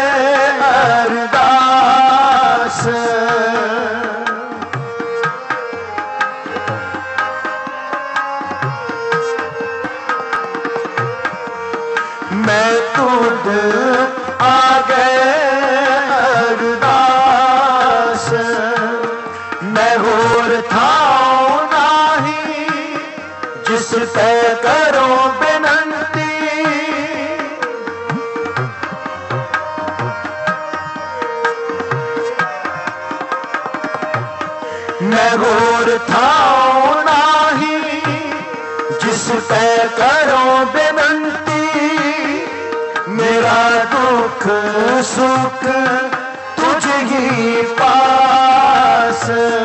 अरदास, मैं तुझ आगे अरदास। मैं होर थाऊं नाही जिस पे करो बिनती, मैं होर थाऊं नाही जिस पे करो बिनती। मेरा दुख सुख तुझ ही पास,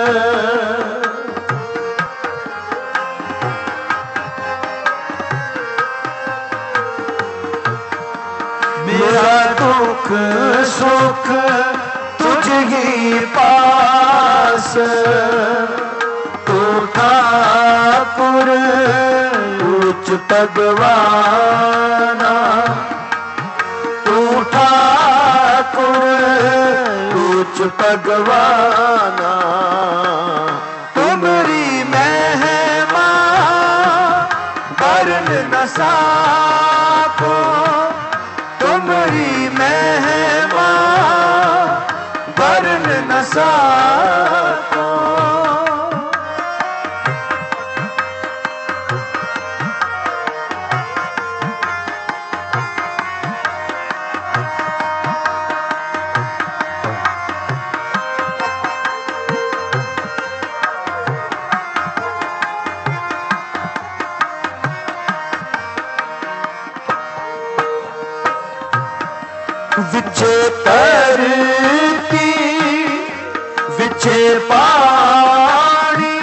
मेरा दुख सुख तुझ ही पास। तू ठाकुर उच्च भगवाना, तू ठाकुर उच्च भगवाना तुमरी महिमा वर्ण न सको, तुम तुमरी महिमा वर्ण न सको। विचे धरती विचे पानी,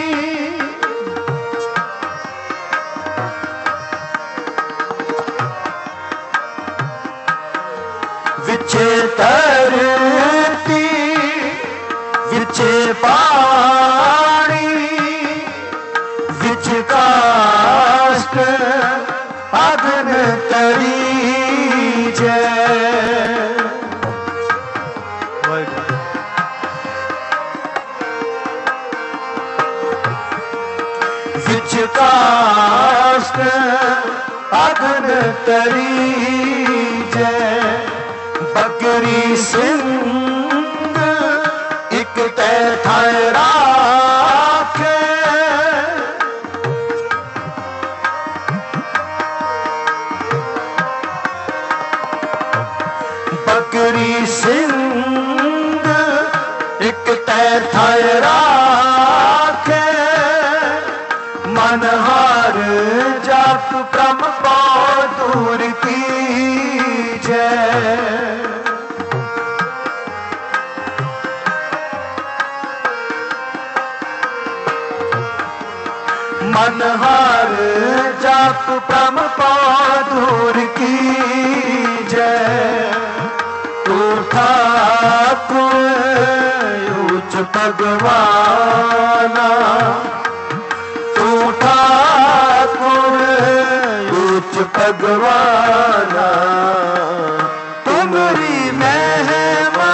विचे धरती विचे पानी, विच काष्ठ अग्न तरी जय। विच काष्ठ अग्न तरी जय। बकरी सिंह एक तै ठाए राखे, बकरी सिंह एक तै ठाए राखे। मन हार जाप ब्रह्म को दूर की जय। मन हार जाप ब्रह्म को दूर की जय। तू ठाकुर ऊंच भगवाना, तू ठाकुर ऊंच भगवाना। तुमरी महिमा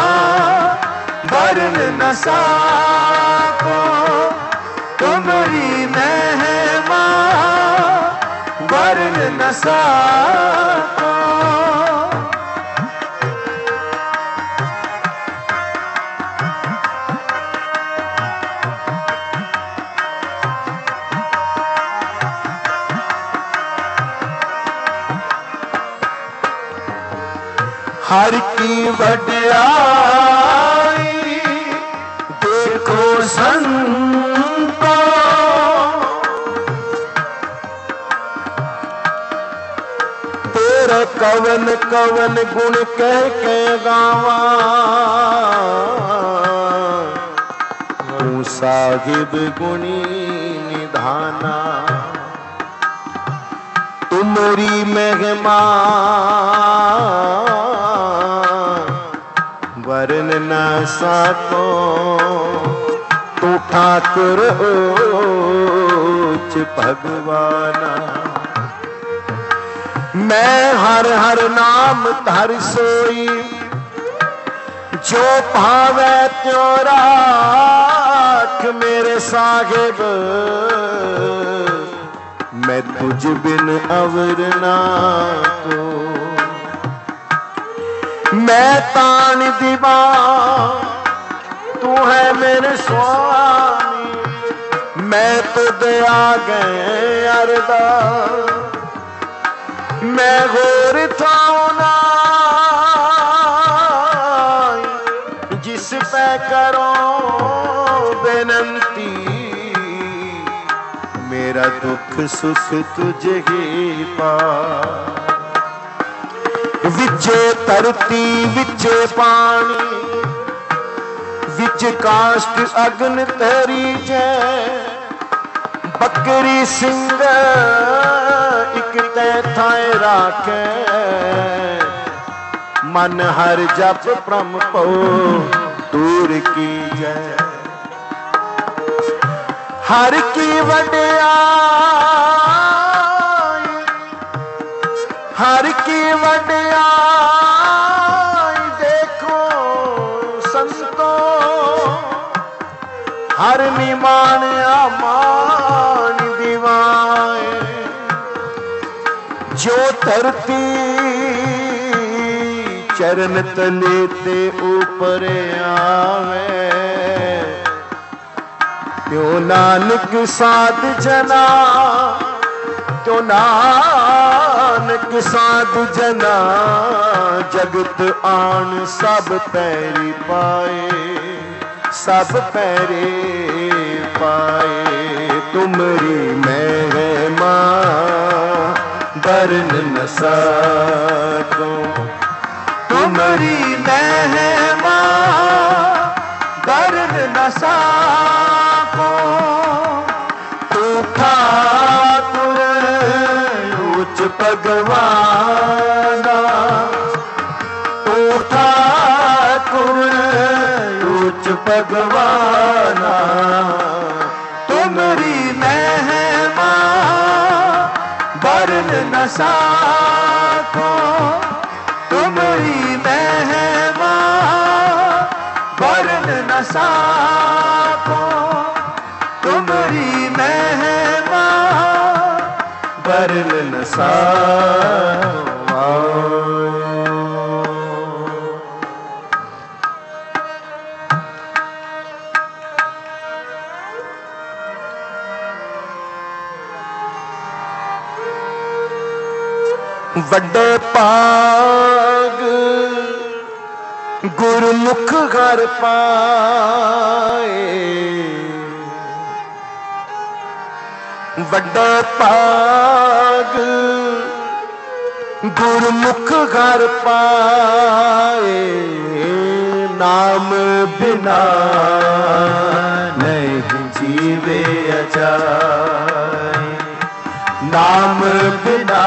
वर्ण न सको। तुमरी महिमा वर्ण न सको। हर की वड्याई देखो संतो, तेरा कवन कवन गुण कह के गावा। तू साहिब गुणी निधाना, तुमरी महिमा वर्ण न सको। तू ठाकुर ऊंच भगवाना। मैं हर हर नाम धर सोई, जो भावे त्यों राख मेरे साहिब। मैं तुझ बिन अवर ना को। मैं तान दीवा तू है मेरे स्वामी। मैं तो दया गए अरदा, मैं होर था ना जिस पे करो बेनंती। मेरा दुख सुख तुझे ही पा। विचे धरती विचे पानी, विच काष्ठ अग्न तरी जय। बकरी सिंह एक तै ठाए राखे। मन हर जप ब्रह्म को दूर की जय। हर की वड्याई, हर की वड्याई देखो संतो। हर निमान अमान दीवाए। जो धरती चरण तले ते ऊपर आवे त्यों नानक साध जना त्यों नानक साध जना जगत आन सब पैरी पाए सब पैरे पाए तुमरी महिमा वरन न सकूं तुमरी महिमा वरन न सकूं तू ठाकुर उच्च भगवाना तू ठाकुर उच्च भगवाना तुमरी महिमा वरन न सकूं तुमरी महिमा वरन न सकूं तुमरी महिमा वरन न सकूं वड्डे पाग गुरमुख घर पाए वड्डे पाग गुरमुख घर पाए नाम बिना नहीं जीवे अजाए नाम बिना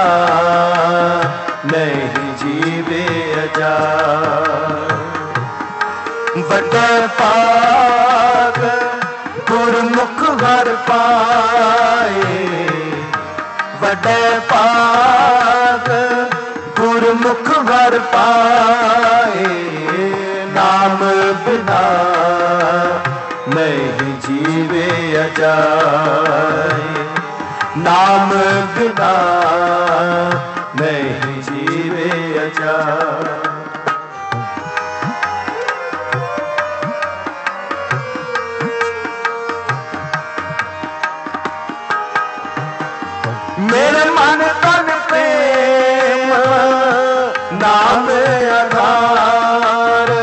नहीं जीवे अजाए वड्डे पाग गुरमुख घर पाए वड्डे पाग गुरमुख घर पाए नाम बिना नहीं जीवे अजाए नाम बिना नहीं जीवे अजाए मेरे मन तन प्रेम नाम आधार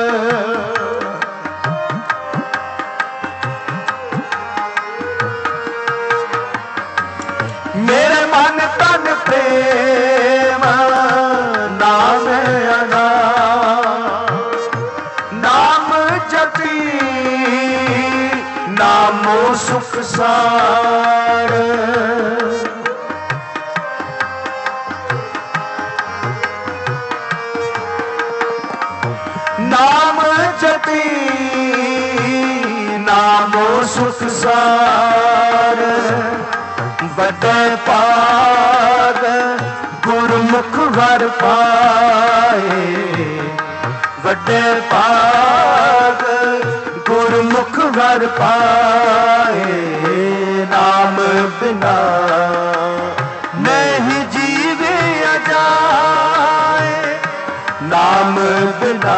मेरे मन तन प्रेम नाम आधार नाम जपी नामो सुख सार नाम जपी नामो सुख सार वड्डे पाग गुरमुख घर पाए वड्डे पाग गुरमुख घर पाए नाम बिना नहीं जीवे अजाए नाम बिना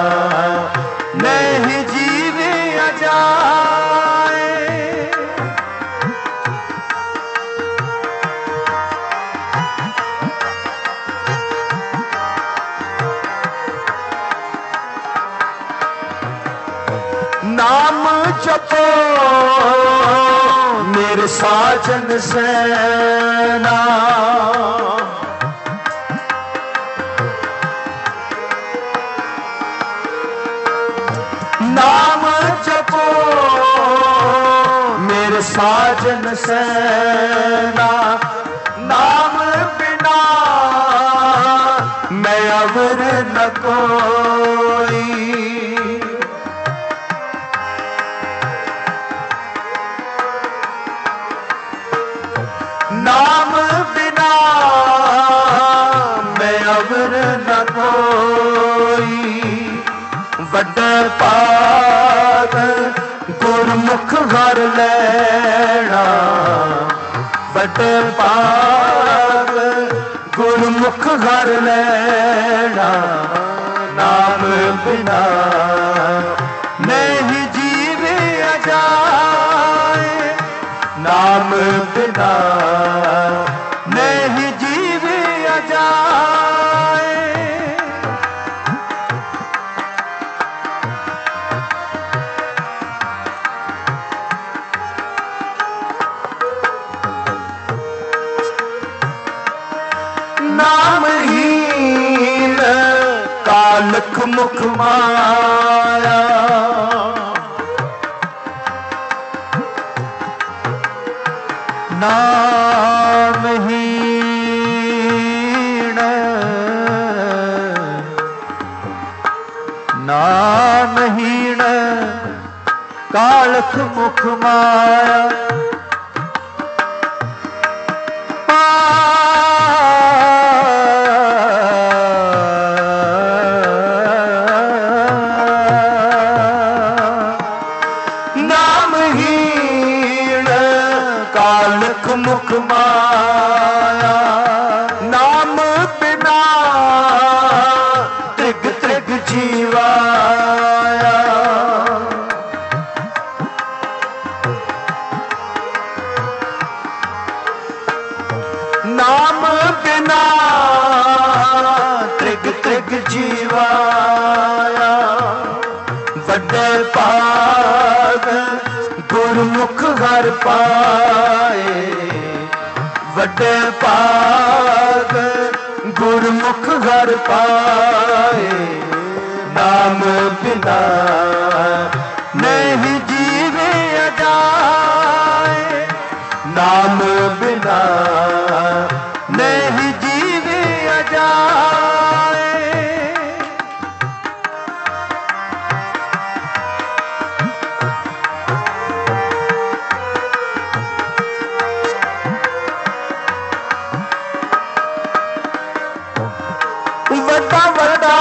नहीं जीवे अजाए नाम जपो मेरे साजन सेना नाम जपो मेरे साजन सेना नाम बिना मैं अवर न कोई नाम बिना मैं अवर न कोई वड्डे पाग गुरमुख घर लैना वड्डे पाग गुरमुख घर लैना बिना नहीं जीवे जाए, नाम बिना नहीं जीवे जाए। नामहीन कालख मुख माया, नामहीन नामहीन कालख मुख माया, कालख मुख माया। नाम बिना त्रिग त्रिग जीवाया, नाम बिना त्रिग त्रिग जीवाया। वड्डे भाग गुरमुख घर पाए, वड्डे भाग गुरमुख घर पाए। नाम बिना नहीं जीवे जाए, नाम बिना नहीं जीवे जाए। वड्डा वड्डा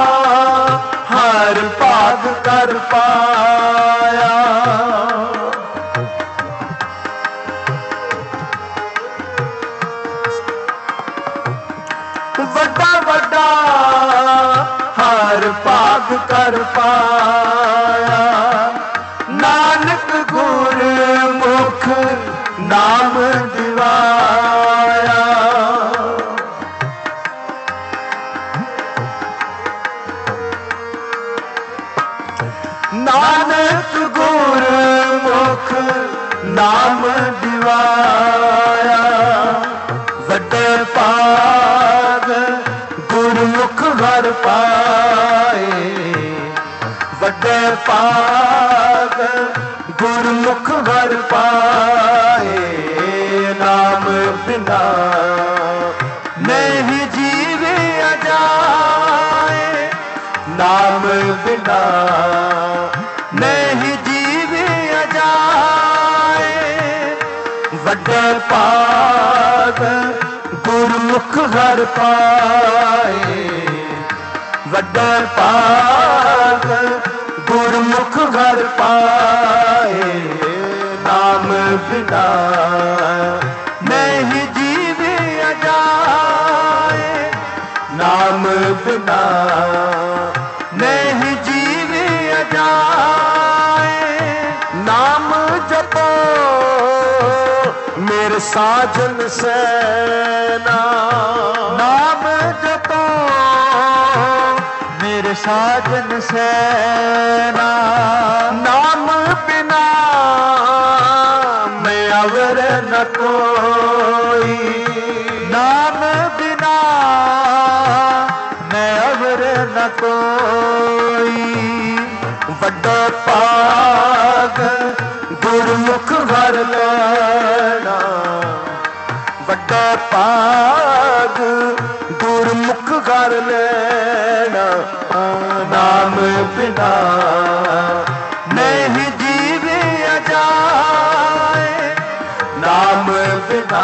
हर भाग कर पाया, वड्डा वड्डा हर भाग कर पाया। नानक गुरमुख नाम दिवाया, नानक गुरमुख नाम दिवाया। वड्डे भाग गुरमुख घर पाए, वड्डे भाग गुरमुख घर पाए। नाम बिना नहीं जीवे जाए, नाम बिना नहीं जीवे जाए। वड्डे भाग गुरमुख घर पाए, वड्डे भाग गुरमुख घर पाए। नाम बिना नहीं जीवे जाए, नाम बिना नहीं जीवे जाए। नाम जपो मेरे साजन सैना, नाम जपो मेरे साजन सैना। नाम बिना मैं अवर न कोई, नाम बिना मैं अवर न कोई। वड्डे भाग गुरमुख घर लेना, वड्डे भाग गुरमुख घर लेना। नाम बिना नहीं जीवे जाए, नाम बिना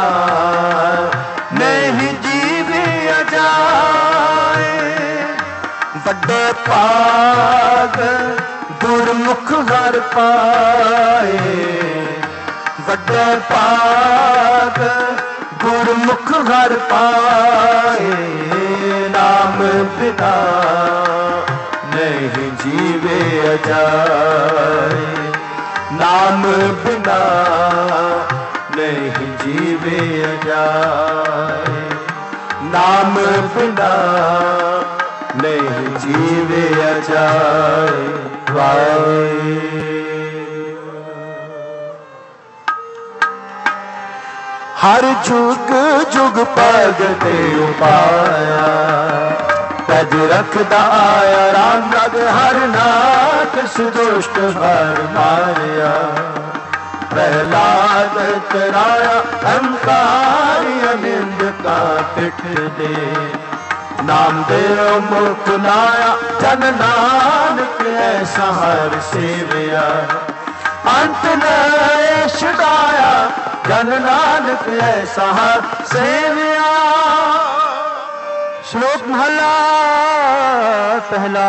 नहीं जीवे जाए। वड्डे भाग गुरमुख घर पाए, वड्डे भाग गुरमुख घर पाए। नाम बिना नहीं जीवे अजाए, नाम बिना नहीं जीवे अजाए, नाम बिना नहीं जीवे अजाए। हर जुग जुग भगते उपाया, तज रखदा आया राम रग हर नाथ, सुदुष्ट हर मारिया। प्रहलाद कराया अहंकारी अनिंद का पिठ दे, नाम देव मुख लाया जन नानक ऐसा हर सेवया। अंत न छुड़ाया जन नानक ऐसा हर सेवया। श्लोक महला पहला।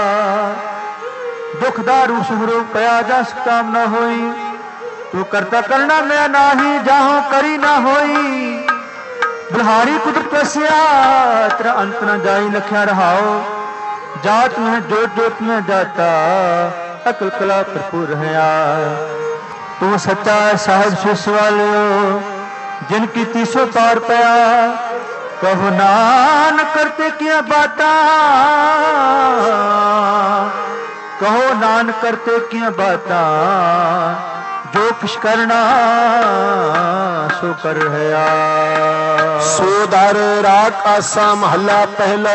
दुखदारू सुहरो पया जस काम न होई, तू करता करना मैं नाही, जाहो करी ना होई। बिहारी कुदरत पसिया तेरा अंत न जाई, लख्या रहाओ जात में जोत जोत में जाता, अकल कला भरपूर है। तू सच्चा साहिब शिष वालियो, जिनकी तीसो पार पया। कहो नान करते किया बाता, कहो नान करते किया बाता, जो कुछ करना सो कर है। सोदार राग आसा महला पहला।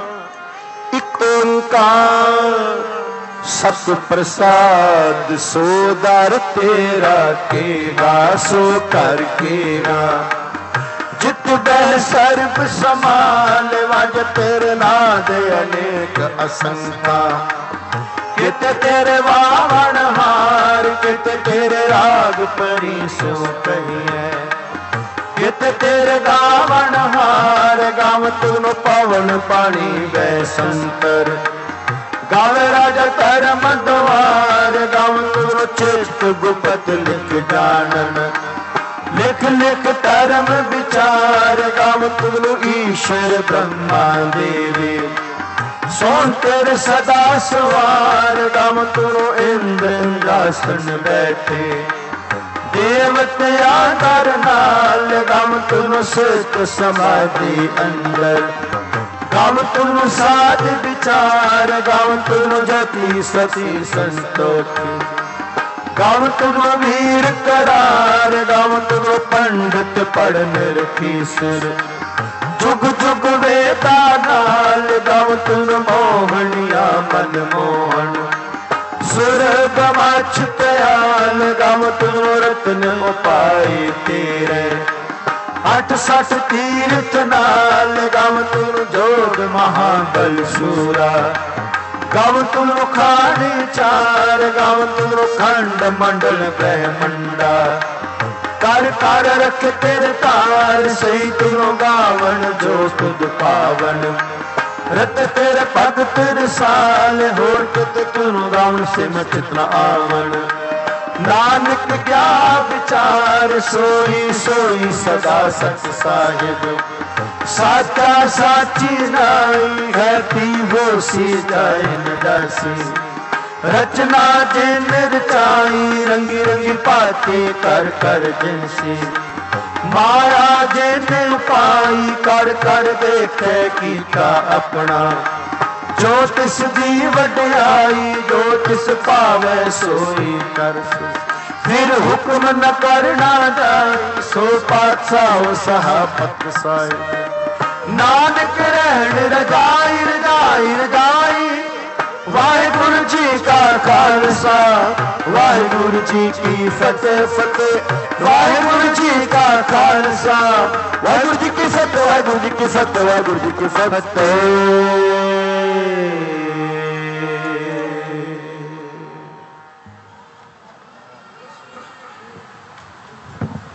एक ओंकार सत प्रसाद, सोदार तेरा केगा सो कर केगा। जित बह सर्ब समान, वज तेरे नाद अनेक असंख्या। कित तेरे वावण हार, कित तेरे राग परी सो कहिए। कित तेरे गावण हार, गाव तुनो पवन पानी वै संतर। गावे राजा धर्म द्वार, गाव तुनो चित गुपत लिख जानन। लिख लिख धर्म विचार, गाव तुनो ईश्वर ब्रह्मा देवी। सोन तेरे सदा सवार, गाव तुनो इंद्र इंद्रासन बैठे। देवते आदर नाल, गाव तुनो सिद्ध समाधि अंदर। गाव तुनो साध विचार, गाव तुनो जति सती संतोषी। गाव तुनो वीर करार, गाव तुनो पंडित पढ़ निरखीसर। जुग जुग वेदा नाल, गाव तुनो मोहनिया मन मोहन। सुर गवाच दयाल, गाव तुनो रत्न उपाय तेरे। अठ सठ तीर्थ नाल, गाव तुनो जोग महाबल सूरा। गाव तुनो खाने चार, गाव तुनो खंड मंडल ब्रह्मंडा। कर कर रख तेरे तार, सही तुनो गावन जो तुद पावन। रत तेरे भगत रसाल, होर कित तुनो गावन से मचित न आवन। नानक क्या विचार, सोई सोई सदा सच साहिब। साचा साची नाई, है ती वो सी जाए न दासी। रचना जिन रचाई, रंगी रंगी पाते कर कर जिनसी। माया जिन पाई, कर कर देखे कीता अपना। जो तिस दी वड्याई, जो तिस पावे सोई कर। फिर हुक्म न करना जाए, सो पातशाह सहाबत साए। नानक रहन रजाई रजाई रजाई। वाहिगुरु जी का खालसा, वाहिगुरु जी की फतेह फतेह। वाहिगुरु जी का खालसा, वाहिगुरु जी की फतेह, वाहिगुरु जी की फतेह, वाहिगुरु जी की फतेह।